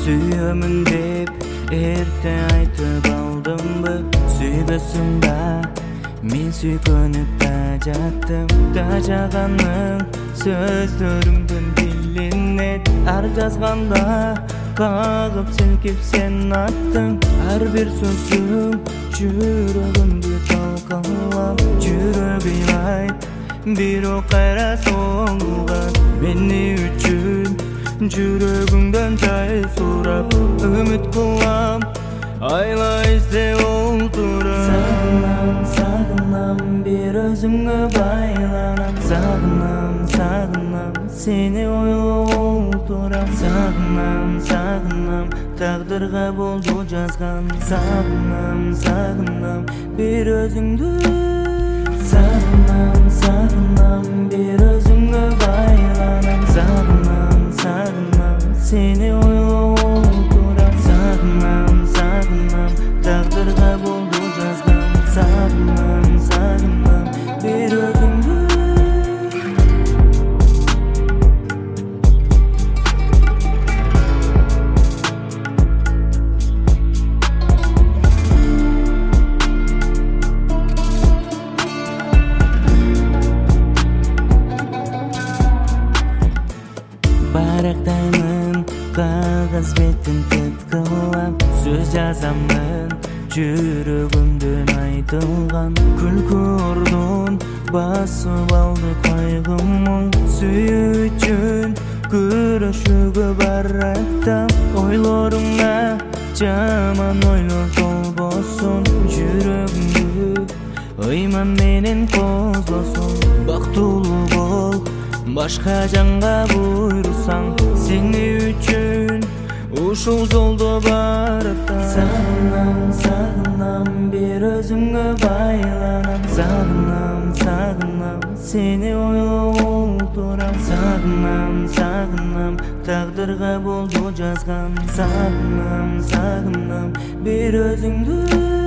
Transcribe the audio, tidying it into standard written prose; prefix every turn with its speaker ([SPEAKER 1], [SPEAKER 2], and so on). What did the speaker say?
[SPEAKER 1] Süyömün dep erте айтып алдымбы, сүйбөсүң да мен сүйкөнүп да жаттым. Тажаганың сөздөрүңдөн билинет, ар жазганда кагып силкип сен аттың. Ар бир сөзүң жүрөгүмдү талкалап, жүрөгүм айт бирок кайра соңулган. Мени үчүн жүрөгүңдөн жай сурап, үмүт кылам айла издеп олтурам. Сагынам, сагынам, бир өзүңө байланам. Сагынам, сагынам, сени ойлоп олтурам. Сагынам, сагынам, тагдырга болду жазган. Сагынам, сагынам, бир өзүңдү. Сагынам, сагынам, бир өзүңө байланам. Сагынам, сагынам, сени ойлоп олтурам. Сагынам, сагынам, тагдырга болду жазган. Сагынам, сагынам, бир өзүңдү. Барактаймын кагаз бетин тыткылап, сөз жазамын жүрөгүмдөн айтылган. Күлкү ордун басып алды кайгым, сүйүү үчүн күрөшүүгө бараттам. Ойлоруңа жаман ойлор толбосун, жүрөгүңдү ыйман менен козлосун. Бактылуу бол, башка жанга буйрусаң, сени үчүн ушул жолдо баратам. Сагынам, сагынам, бир өзүңө байланам. Сагынам, сагынам, сени ойлоп олтурам. Сагынам, сагынам, тагдырга болду жазган. Сагынам, сагынам, бир өзүңдү.